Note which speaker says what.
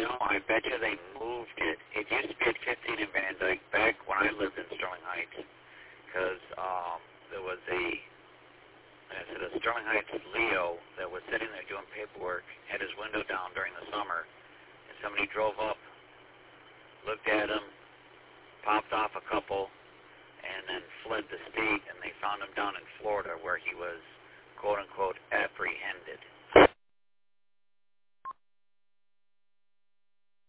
Speaker 1: No, I bet you they moved it. It used to be at 15 in Van Dyke back when I lived in Sterling Heights, because there was a Sterling Heights Leo that was sitting there doing paperwork, had his window down during the summer, and somebody drove up, looked at him, popped off a couple, and then fled the state, and they found him down in Florida where he was, quote-unquote, apprehended.